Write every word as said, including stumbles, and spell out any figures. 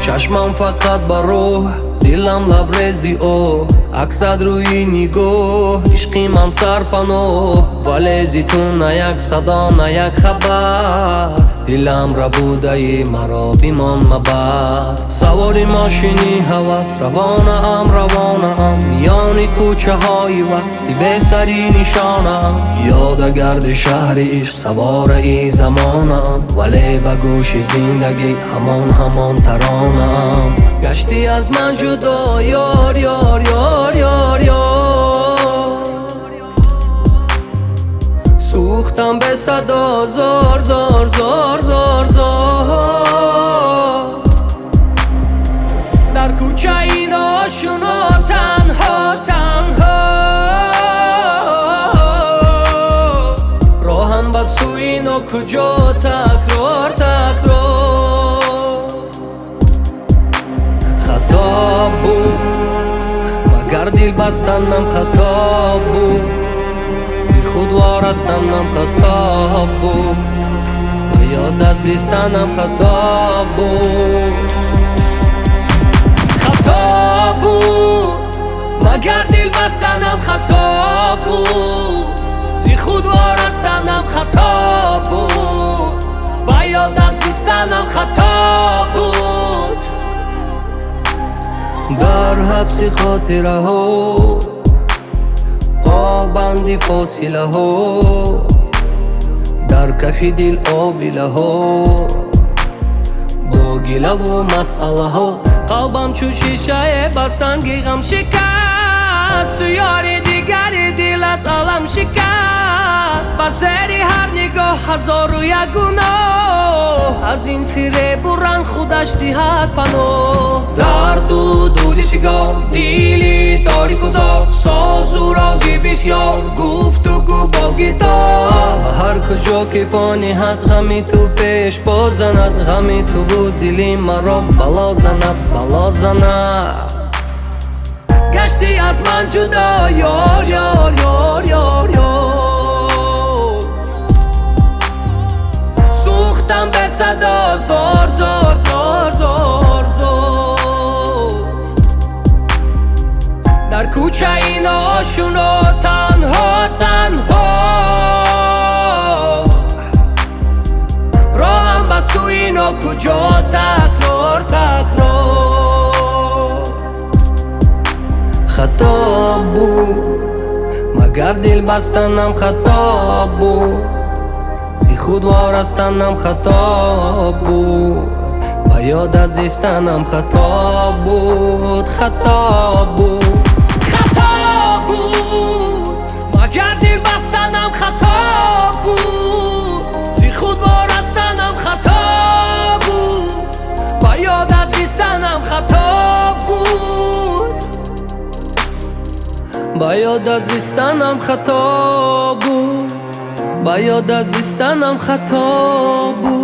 چشمم فقط با روح، دلم لبریزی او، عکسات روی نگاه، عشقی من سرپناه. ولی زیتون نه یک صدا نه یک خبر، دلم را بوده ای مرا بیمان مبر. سواری ماشینی هوس روانه ام روانه ام، میان کوچه های وقتی به سری نشانم. یادگرد شهر عشق سوار ای زمانم، ولی به گوش زندگی همان همان ترانم. گشتی از من جدا یار یار یار یار یار، سوختم به صدا زار زار زار زار زار. در کوچه این آشنا تنها تنها، راهم به سوی نو کجا تکرار تکرار. خطا بود مگر دل بستنم، خطا بود زی خود وارستنم، خطا بود با یادت زیستنم، خطا بود. خطا بود مگر دل بستنم، خطا بود زی خود وارستنم، خطا بود با یادت زیستنم، خطا بود. در حبس خاطره ها پابندی فاصله ها، در کف دل آبیله ها با گله و مسئله ها. قلبم چو شیشه با سنگ غم شکست، یاری دیگری دل از عالم شکست. با سری هر نگاه هزار و یک گناه، از این فریب و رنگ خودش دهد پناه. درد و دود سیگار دیلی تاریک و زار، ساز و رازی بسیار گفت و گو با گیتار. هر کجا که پا نهد غمی تو پیش پا زند، غمی تو و دلی مرا بلا زند بلا زند. گشتی از من جدا یار یار یار یار یار، سوختم به صدا زار زار زار زار زار. در کوچه این آشنا تنها تنها، راهم به سوی نو کجا تکرار تکرار. خطا بود مگر دل بستنم، خطا بود زی خود وارستنم، خطا بود با یادت زیستنم، خطا بود خطا بود. خطا بود مگر دل بستنم، خطا بود زی خود وارستنم، خطا بود با یادت زیستنم، خطا بود با یادت زیستنم، خطا بود با یادت زیستنم، خطا بود.